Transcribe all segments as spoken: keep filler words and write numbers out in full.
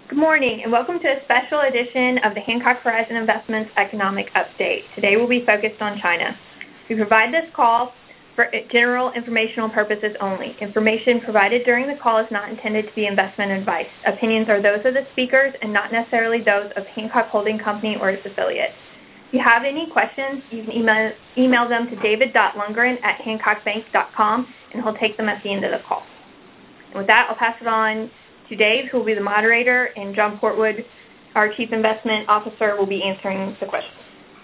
Good morning, and welcome to a special edition of the Hancock Horizon Investments Economic Update. Today we'll be focused on China. We provide this call for general informational purposes only. Information provided during the call is not intended to be investment advice. Opinions are those of the speakers and not necessarily those of Hancock Holding Company or its affiliates. If you have any questions, you can email, email them to david dot lundgren at hancock bank dot com, and he'll take them at the end of the call. And with that, I'll pass it on to Dave, who will be the moderator, and John Portwood, our Chief Investment Officer, will be answering the questions.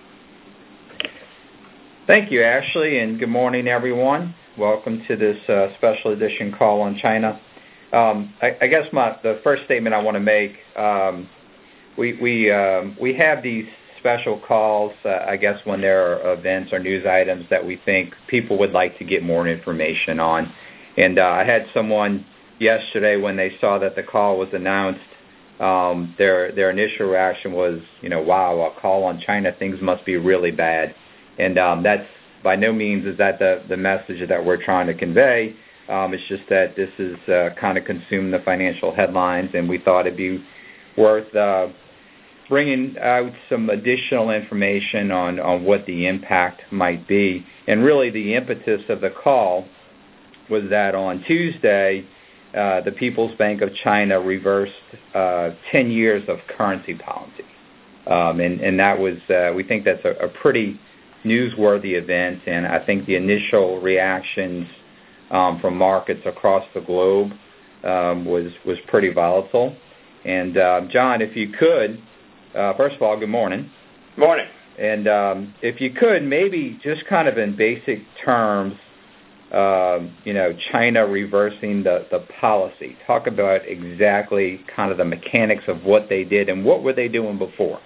Thank you, Ashley, and good morning, everyone. Welcome to this uh, special edition call on China. Um, I, I guess my, the first statement I want to make, um, we we um, we have these special calls, uh, I guess, when there are events or news items that we think people would like to get more information on. And uh, I had someone yesterday, when they saw that the call was announced, um, their their initial reaction was, you know, wow, a call on China, things must be really bad. And um, that's by no means is that the, the message that we're trying to convey. Um, it's just that this is uh, kind of consumed the financial headlines, and we thought it'd be worth uh, bringing out some additional information on, on what the impact might be. And really the impetus of the call was that on Tuesday, Uh, the People's Bank of China reversed uh, ten years of currency policy, um, and, and that was uh, we think that's a, a pretty newsworthy event, and I think the initial reactions um, from markets across the globe um, was was pretty volatile. And uh, John, if you could, uh, first of all, good morning. Morning. And um, if you could, maybe just kind of in basic terms. Um, you know, China reversing the, the policy. Talk about exactly kind of the mechanics of what they did and what were they doing before.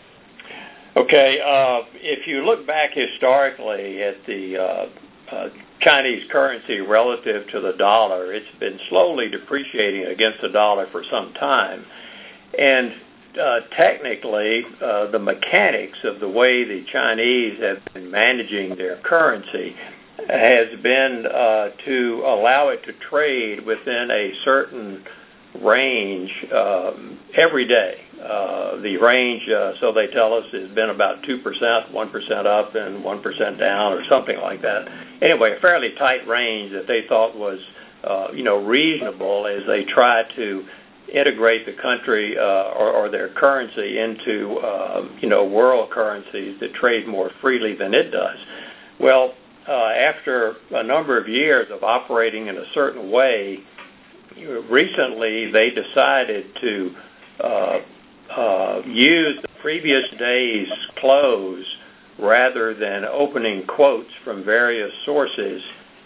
Okay, uh, if you look back historically at the uh, uh, Chinese currency relative to the dollar, it's been slowly depreciating against the dollar for some time. And uh, technically, uh, the mechanics of the way the Chinese have been managing their currency has been uh, to allow it to trade within a certain range um, every day. Uh, the range, uh, so they tell us, has been about two percent, one percent up and one percent down or something like that. Anyway, a fairly tight range that they thought was, uh, you know, reasonable as they try to integrate the country uh, or, or their currency into, uh, you know, world currencies that trade more freely than it does. Well, Uh, after a number of years of operating in a certain way, recently they decided to uh, uh, use the previous day's close rather than opening quotes from various sources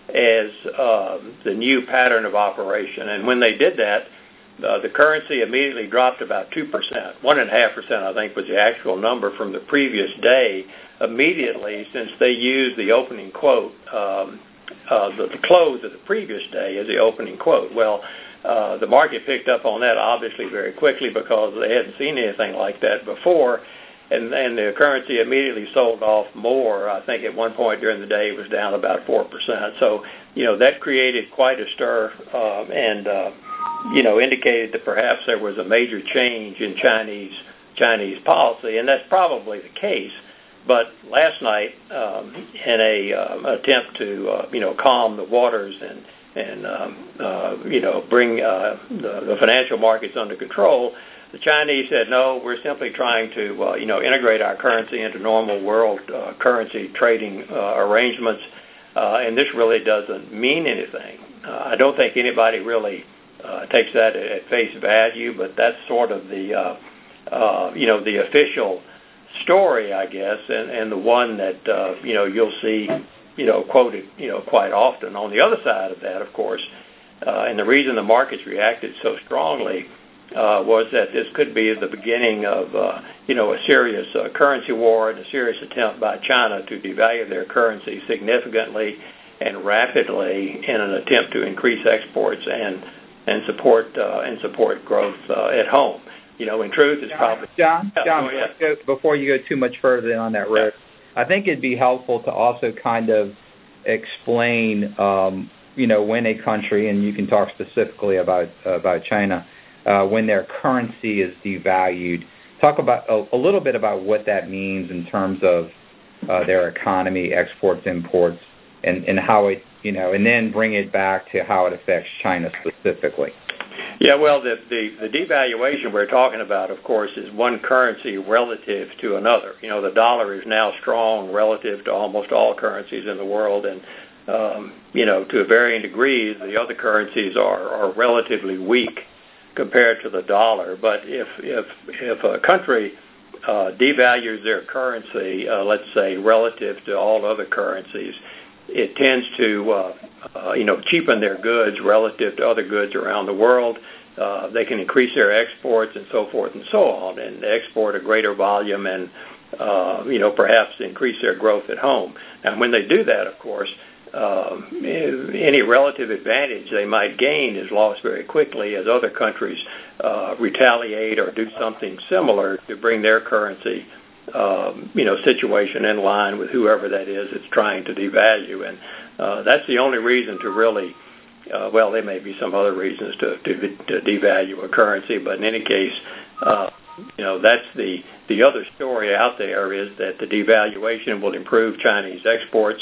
as uh, the new pattern of operation. And when they did that, uh, the currency immediately dropped about two percent. one point five percent, I think, was the actual number from the previous day, immediately, since they used the opening quote, um, uh, the, the close of the previous day as the opening quote. Well, uh, the market picked up on that obviously very quickly because they hadn't seen anything like that before, and, and the currency immediately sold off more. I think at one point during the day it was down about four percent. So, you know, that created quite a stir um, and, uh, you know, indicated that perhaps there was a major change in Chinese Chinese policy, and that's probably the case. But last night, um, in a um, attempt to uh, you know calm the waters and and um, uh, you know bring uh, the, the financial markets under control, the Chinese said no. We're simply trying to uh, you know integrate our currency into normal world uh, currency trading uh, arrangements, uh, and this really doesn't mean anything. Uh, I don't think anybody really uh, takes that at face value, but that's sort of the uh, uh, you know the official story, I guess, and, and the one that, uh, you know, you'll see, you know, quoted, you know, quite often. On the other side of that, of course, uh, and the reason the markets reacted so strongly uh, was that this could be the beginning of, uh, you know, a serious uh, currency war and a serious attempt by China to devalue their currency significantly and rapidly in an attempt to increase exports and and support uh, and support growth uh, at home. You know, in truth, it's John, probably... John, John oh, yeah. before you go too much further on that road, yeah. I think it'd be helpful to also kind of explain, um, you know, when a country, and you can talk specifically about uh, about China, uh, when their currency is devalued. Talk about a, a little bit about what that means in terms of uh, their economy, exports, imports, and, and how it, you know, and then bring it back to how it affects China specifically. Yeah, well, the, the, the devaluation we're talking about, of course, is one currency relative to another. You know, the dollar is now strong relative to almost all currencies in the world, and, um, you know, to varying degrees, the other currencies are, are relatively weak compared to the dollar. But if if, if a country uh, devalues their currency, uh, let's say, relative to all other currencies, it tends to, uh, uh, you know, cheapen their goods relative to other goods around the world. Uh, they can increase their exports and so forth and so on, and export a greater volume and, uh, you know, perhaps increase their growth at home. And when they do that, of course, uh, any relative advantage they might gain is lost very quickly as other countries uh, retaliate or do something similar to bring their currency Um, you know, situation in line with whoever that is that's trying to devalue. And uh, that's the only reason to really, uh, well, there may be some other reasons to, to, to devalue a currency, but in any case, uh, you know, that's the, the other story out there is that the devaluation will improve Chinese exports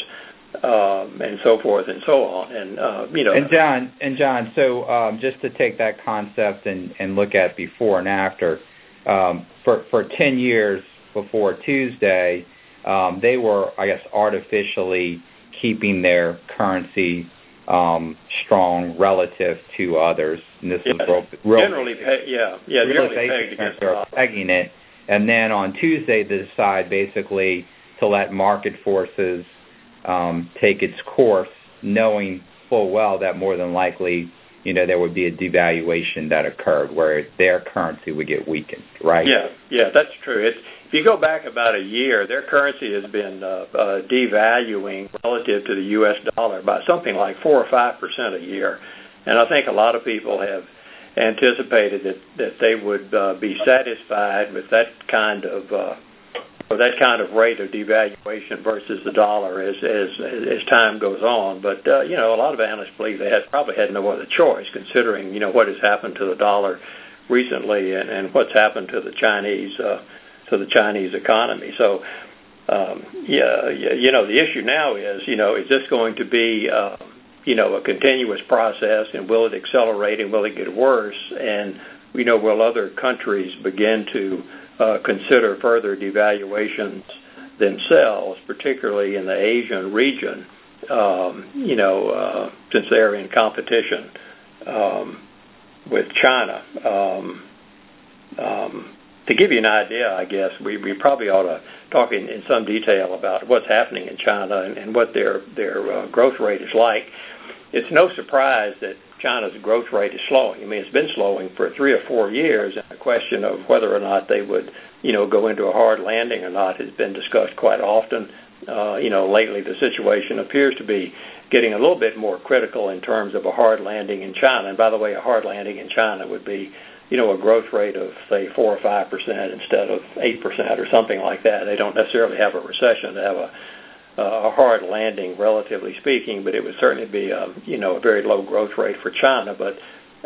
um, and so forth and so on. And, uh, you know. And John, and John so um, just to take that concept and, and look at before and after, um, for, for ten years, before Tuesday, um, they were, I guess, artificially keeping their currency um, strong relative to others. And this yes. is real, real generally, pe- yeah, yeah, really generally pegged against the dollar. Pegging it, and then on Tuesday they decide basically to let market forces um, take its course, knowing full well that more than likely, you know, there would be a devaluation that occurred where their currency would get weakened, right? Yeah, yeah, that's true. It's, if you go back about a year, their currency has been uh, uh, devaluing relative to the U S dollar by something like four or five percent a year, and I think a lot of people have anticipated that, that they would uh, be satisfied with that kind of uh, or that kind of rate of devaluation versus the dollar as as, as time goes on. But uh, you know, a lot of analysts believe they had probably had no other choice, considering you know what has happened to the dollar recently and, and what's happened to the Chinese. Uh, to the Chinese economy. So, um, yeah, you know, the issue now is, you know, is this going to be, uh, you know, a continuous process, and will it accelerate, and will it get worse? And, you know, will other countries begin to uh, consider further devaluations themselves, particularly in the Asian region, um, you know, uh, since they're in competition um, with China. Um, um, To give you an idea, I guess, we, we probably ought to talk in, in some detail about what's happening in China and, and what their, their uh, growth rate is like. It's no surprise that China's growth rate is slowing. I mean, it's been slowing for three or four years, and the question of whether or not they would, you know, go into a hard landing or not has been discussed quite often. Uh, you know, lately the situation appears to be getting a little bit more critical in terms of a hard landing in China. And by the way, a hard landing in China would be, you know, a growth rate of, say, four or five percent instead of eight percent or something like that. They don't necessarily have a recession. They have a, a hard landing, relatively speaking, but it would certainly be, a, you know, a very low growth rate for China. But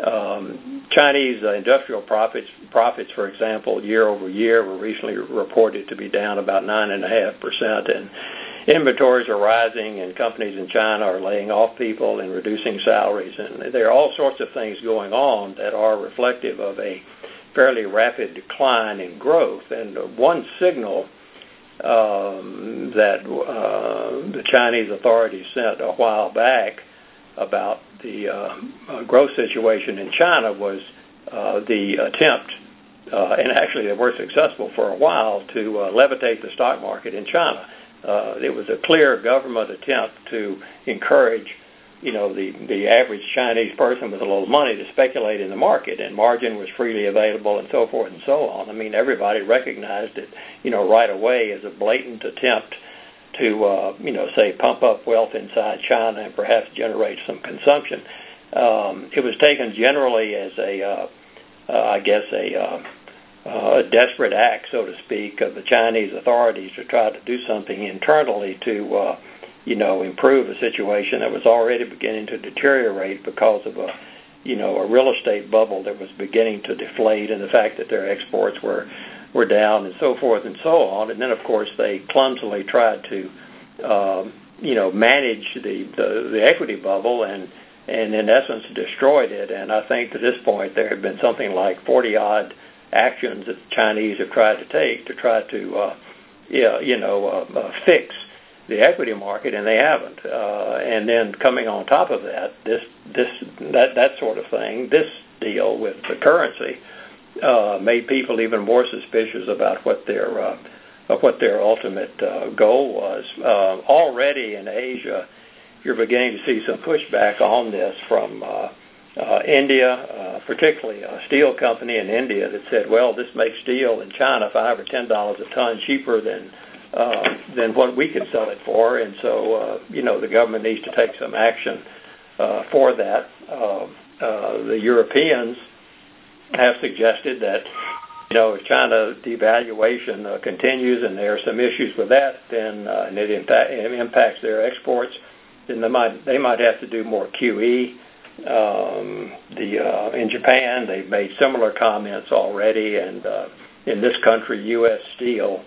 um, Chinese uh, industrial profits, profits, for example, year over year were recently reported to be down about nine point five percent, and inventories are rising, and companies in China are laying off people and reducing salaries. And there are all sorts of things going on that are reflective of a fairly rapid decline in growth. And one signal um, that uh, the Chinese authorities sent a while back about the uh, growth situation in China was uh, the attempt, uh, and actually they were successful for a while, to uh, levitate the stock market in China. Uh, it was a clear government attempt to encourage, you know, the, the average Chinese person with a little money to speculate in the market, and margin was freely available and so forth and so on. I mean, everybody recognized it, you know, right away as a blatant attempt to, uh, you know, say, pump up wealth inside China and perhaps generate some consumption. Um, it was taken generally as a, uh, uh, I guess, a... Uh, Uh, a desperate act, so to speak, of the Chinese authorities to try to do something internally to, uh, you know, improve a situation that was already beginning to deteriorate because of a you know, a real estate bubble that was beginning to deflate, and the fact that their exports were were down and so forth and so on. And then, of course, they clumsily tried to, um, you know, manage the, the, the equity bubble and, and, in essence, destroyed it. And I think to this point there have been something like forty-odd actions that the Chinese have tried to take to try to, uh, yeah, you know, uh, uh, fix the equity market, and they haven't. Uh, and then coming on top of that, this, this, that, that sort of thing, this deal with the currency uh, made people even more suspicious about what their, uh, of what their ultimate uh, goal was. Uh, already in Asia, you're beginning to see some pushback on this from uh, uh, India, uh, particularly a steel company in India that said, well, this makes steel in China five or ten dollars a ton cheaper than uh, than what we could sell it for, and so uh, you know the government needs to take some action uh, for that. Uh, uh, the Europeans have suggested that you know if China devaluation uh, continues and there are some issues with that, then uh, and it, impact, it impacts their exports, then they might they might have to do more Q E. Um, the uh, in Japan, they've made similar comments already, and uh, in this country, U S Steel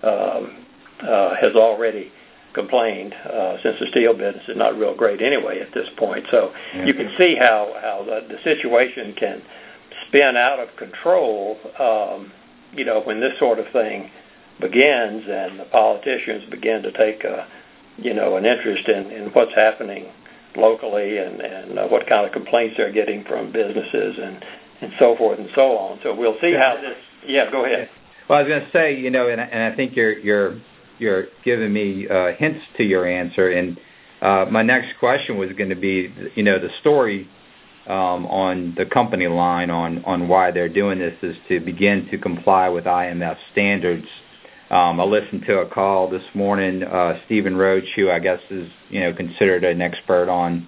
um, uh, has already complained uh, since the steel business is not real great anyway at this point. So yeah. You can see how how the, the situation can spin out of control. Um, you know, when this sort of thing begins, and the politicians begin to take a, you know an interest in, in what's happening locally and, and uh, what kind of complaints they're getting from businesses and, and so forth and so on. So we'll see how this. Yeah, go ahead. Well, I was going to say, you know, and, and I think you're you're you're giving me uh, hints to your answer. And uh, my next question was going to be, you know, the story um, on the company line on on why they're doing this is to begin to comply with I M F standards. Um, I listened to a call this morning, uh, Stephen Roach, who I guess is, you know, considered an expert on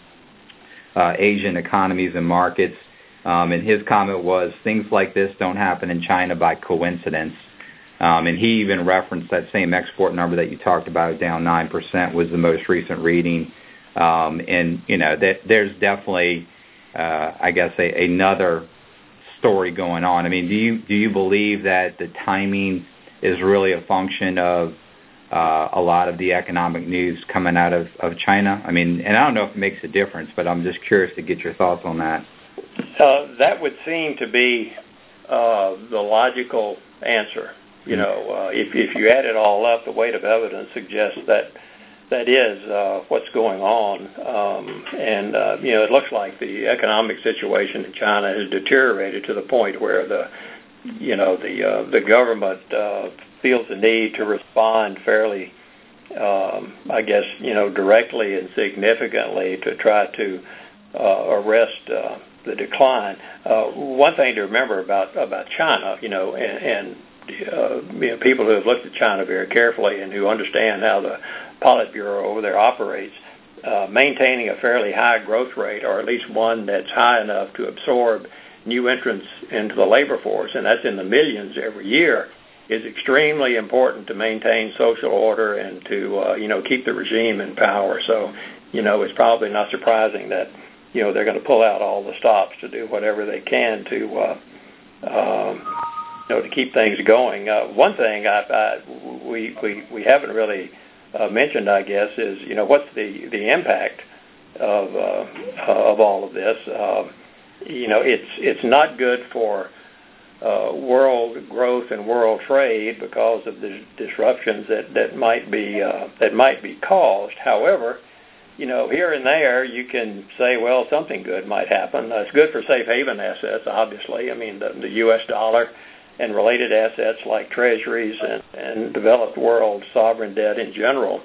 uh, Asian economies and markets. Um, and his comment was things like this don't happen in China by coincidence. Um, and he even referenced that same export number that you talked about, down nine percent, was the most recent reading. Um, and, you know, that there's definitely, uh, I guess, a, another story going on. I mean, do you do you believe that the timing is really a function of uh, a lot of the economic news coming out of, of China? I mean, and I don't know if it makes a difference, but I'm just curious to get your thoughts on that. Uh, that would seem to be uh, the logical answer. You mm-hmm. know, uh, if, if you add it all up, the weight of evidence suggests that that is uh, what's going on. Um, and, uh, you know, it looks like the economic situation in China has deteriorated to the point where the you know, the uh, the government uh, feels the need to respond fairly, um, I guess, you know, directly and significantly to try to uh, arrest uh, the decline. Uh, one thing to remember about, about China, you know, and, and uh, you know, people who have looked at China very carefully and who understand how the Politburo over there operates, uh, maintaining a fairly high growth rate, or at least one that's high enough to absorb new entrants into the labor force, and that's in the millions every year, is extremely important to maintain social order and to, uh, you know, keep the regime in power. So, you know, it's probably not surprising that, you know, they're going to pull out all the stops to do whatever they can to, uh, um, you know, to keep things going. Uh, one thing I, I, we, we, we haven't really uh, mentioned, I guess, is, you know, what's the, the impact of, uh, of all of this. Uh, You know, it's it's not good for uh, world growth and world trade because of the disruptions that, that might be uh, that might be caused. However, you know, here and there you can say, well, something good might happen. Uh, it's good for safe haven assets, obviously. I mean, the, the U S dollar and related assets like treasuries and, and developed world sovereign debt in general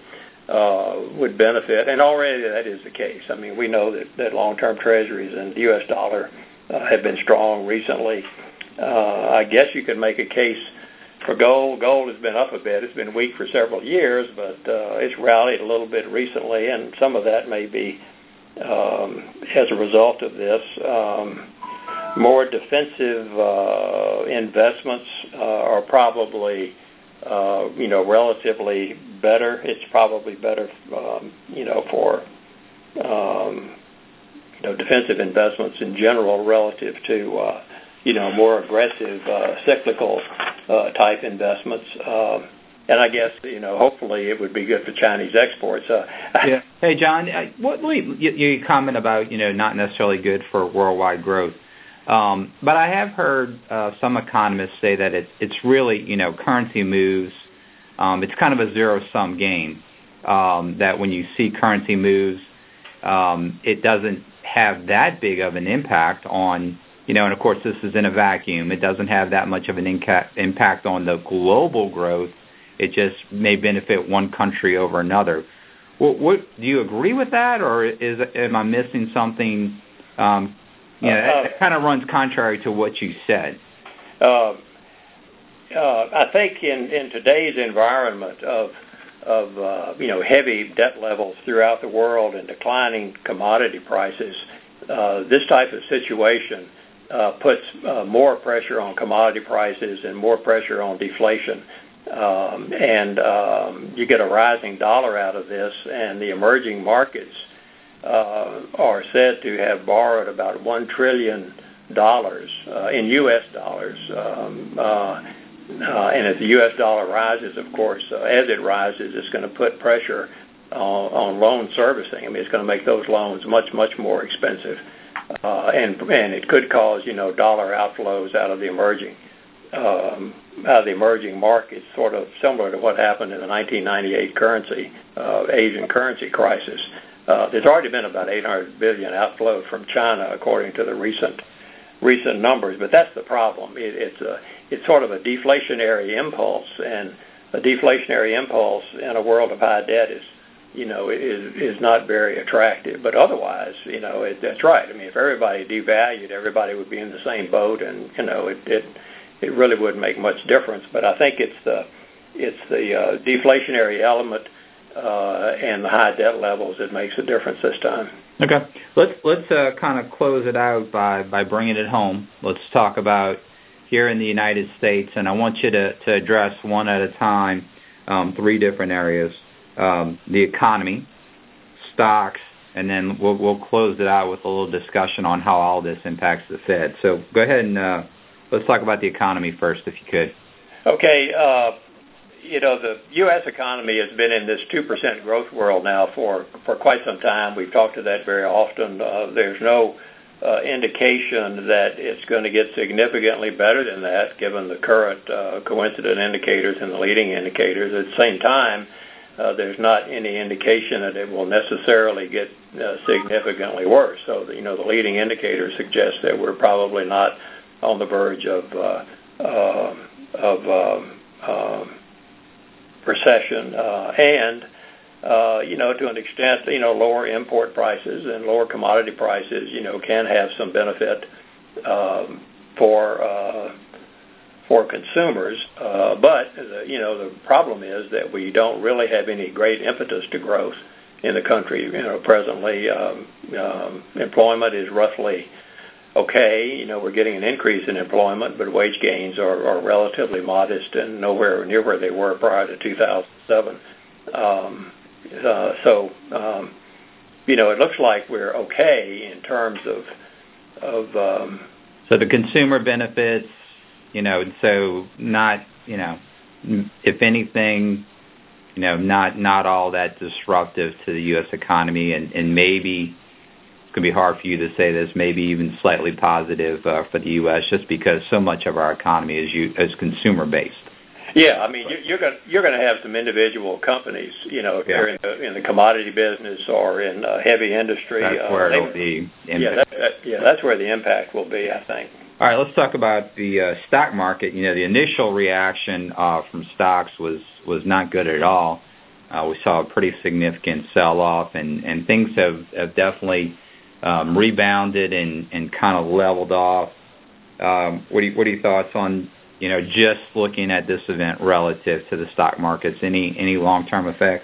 Uh, would benefit, and already that is the case. I mean, we know that, that long-term treasuries and the U S dollar uh, have been strong recently. Uh, I guess you could make a case for gold. Gold has been up a bit. It's been weak for several years, but uh, it's rallied a little bit recently, and some of that may be um, as a result of this. Um, more defensive uh, investments uh, are probably Uh, you know, relatively better. It's probably better, um, you know, for um, know, defensive investments in general relative to, uh, you know, more aggressive uh, cyclical uh, type investments. Um, and I guess, you know, hopefully it would be good for Chinese exports. Uh, yeah. Hey, John, what you, you comment about, you know, not necessarily good for worldwide growth. Um, but I have heard uh, some economists say that it's it's really, you know, currency moves. Um, it's kind of a zero-sum game. Um, that when you see currency moves, um, it doesn't have that big of an impact on, you know, and of course this is in a vacuum. It doesn't have that much of an inca- impact on the global growth. It just may benefit one country over another. What, what do you agree with that, or is am I missing something? Um, you know, uh, it, it kind of runs contrary to what you said. Uh, uh, I think in, in today's environment of of uh, you know heavy debt levels throughout the world and declining commodity prices, uh, this type of situation uh, puts uh, more pressure on commodity prices and more pressure on deflation. Um, and um, you get a rising dollar out of this, and the emerging markets uh, are said to have borrowed about one trillion dollars uh, in U S dollars. Um, uh, uh, and if the U S dollar rises, of course, uh, as it rises, it's going to put pressure on, on loan servicing. I mean, it's going to make those loans much, much more expensive. Uh, and, and it could cause, you know, dollar outflows out of the emerging Um, out of the emerging markets, sort of similar to what happened in the nineteen ninety-eight currency, uh, Asian currency crisis. Uh, there's already been about eight hundred billion dollars outflow from China, according to the recent recent numbers. But that's the problem. It, it's a it's sort of a deflationary impulse, and a deflationary impulse in a world of high debt is, you know, is is not very attractive. But otherwise, you know, it, that's right. I mean, if everybody devalued, everybody would be in the same boat, and you know, it. it It really wouldn't make much difference, but I think it's the it's the uh, deflationary element uh, and the high debt levels that makes a difference this time. Okay, let's let's uh, kind of close it out by, by bringing it home. Let's talk about here in the United States, and I want you to, to address one at a time, um, three different areas: um, the economy, stocks, and then we'll we'll close it out with a little discussion on how all this impacts the Fed. So go ahead and. Uh, Let's talk about the economy first, if you could. Okay. Uh, you know, the U S economy has been in this two percent growth world now for, for quite some time. We've talked to that very often. Uh, there's no uh, indication that it's going to get significantly better than that, given the current uh, coincident indicators and the leading indicators. At the same time, uh, there's not any indication that it will necessarily get uh, significantly worse. So, you know, the leading indicators suggest that we're probably not on the verge of uh, uh, of um, uh, recession, uh, and uh, you know, to an extent, you know, lower import prices and lower commodity prices, you know, can have some benefit um, for uh, for consumers. Uh, but the, you know, the problem is that we don't really have any great impetus to growth in the country. You know, presently, um, um, employment is roughly okay. You know, we're getting an increase in employment, but wage gains are, are relatively modest and nowhere near where they were prior to two thousand seven. Um, uh, so, um, you know, it looks like we're okay in terms of of. Um, so the consumer benefits, you know, so not, you know, if anything, you know, not not all that disruptive to the U S economy, and, and maybe. It can be hard for you to say this, maybe even slightly positive uh, for the U S, just because so much of our economy is you, is consumer based. Yeah, I mean, you're going you're going to have some individual companies, you know, if yeah. you're in the, in the commodity business or in uh, heavy industry. That's uh, where they, it'll be. Yeah, that, that, yeah, that's where the impact will be, I think. All right, let's talk about the uh, stock market. You know, the initial reaction uh, from stocks was was not good at all. Uh, we saw a pretty significant sell off, and, and things have, have definitely. Um, rebounded and, and kind of leveled off. Um, what, are you, what are your thoughts on, you know, just looking at this event relative to the stock markets? Any any long-term effects?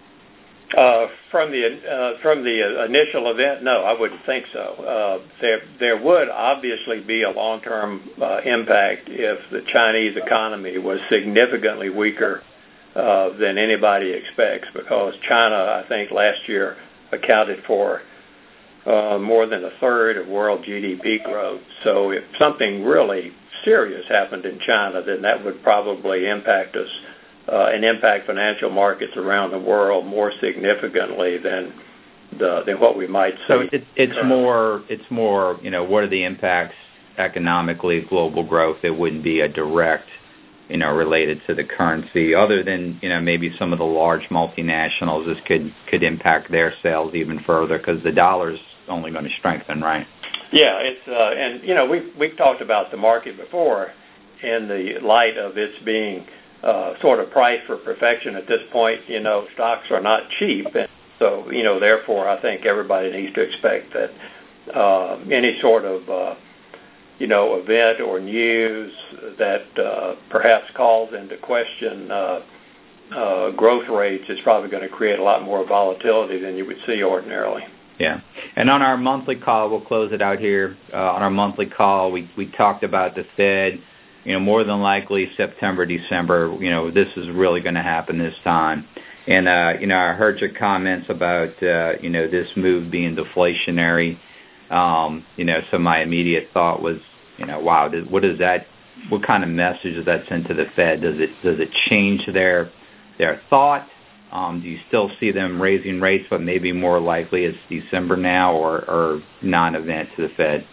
Uh, from the uh, from the initial event, no, I wouldn't think so. Uh, there there would obviously be a long-term uh, impact if the Chinese economy was significantly weaker uh, than anybody expects, because China, I think, last year accounted for uh, more than a third of world G D P growth. So if something really serious happened in China, then that would probably impact us uh, and impact financial markets around the world more significantly than the, than what we might see. So it, it's more, it's more, you know, what are the impacts economically of global growth? It wouldn't be a direct, you know, related to the currency, other than, you know, maybe some of the large multinationals. This could could impact their sales even further because the dollar's only going to strengthen, right? Yeah, it's uh, and you know we've we've talked about the market before in the light of its being uh, sort of priced for perfection at this point. You know, stocks are not cheap, and so you know therefore I think everybody needs to expect that uh, any sort of uh, you know, event or news that uh, perhaps calls into question uh, uh, growth rates is probably going to create a lot more volatility than you would see ordinarily. Yeah. And on our monthly call, we'll close it out here. Uh, on our monthly call, we, we talked about the Fed, you know, more than likely September, December, you know, this is really going to happen this time. And, uh, you know, I heard your comments about, uh, you know, this move being deflationary. Um, you know, so my immediate thought was, you know, wow, what is that? What kind of message does that send to the Fed? Does it does it change their their thought? Um, do you still see them raising rates, but maybe more likely it's December now, or, or non-event to the Fed?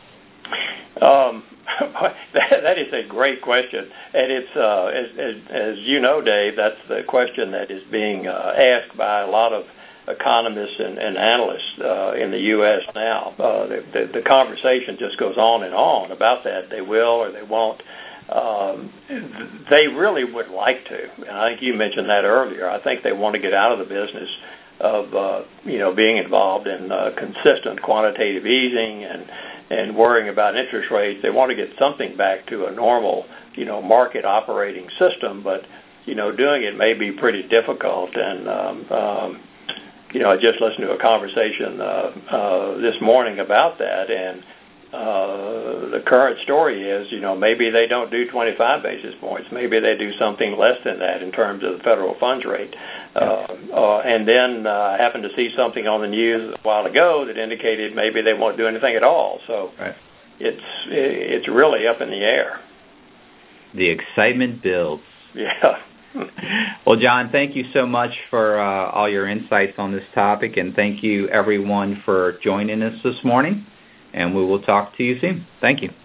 Um, that, that is a great question, and it's uh, as, as as you know, Dave, that's the question that is being uh, asked by a lot of economists and, and analysts uh, in the U S now. Uh, the, the, the conversation just goes on and on about that. They will or they won't. Um, they really would like to, and I think you mentioned that earlier. I think they want to get out of the business of uh, you know being involved in uh, consistent quantitative easing and and worrying about interest rates. They want to get something back to a normal you know market operating system, but you know doing it may be pretty difficult. And um, um, You know, I just listened to a conversation uh, uh, this morning about that, and uh, the current story is, you know, maybe they don't do twenty-five basis points. Maybe they do something less than that in terms of the federal funds rate. Uh, uh, and then uh, I happened to see something on the news a while ago that indicated maybe they won't do anything at all. So right. it's it's really up in the air. The excitement builds. Yeah. Well, John, thank you so much for uh, all your insights on this topic, and thank you, everyone, for joining us this morning, and we will talk to you soon. Thank you.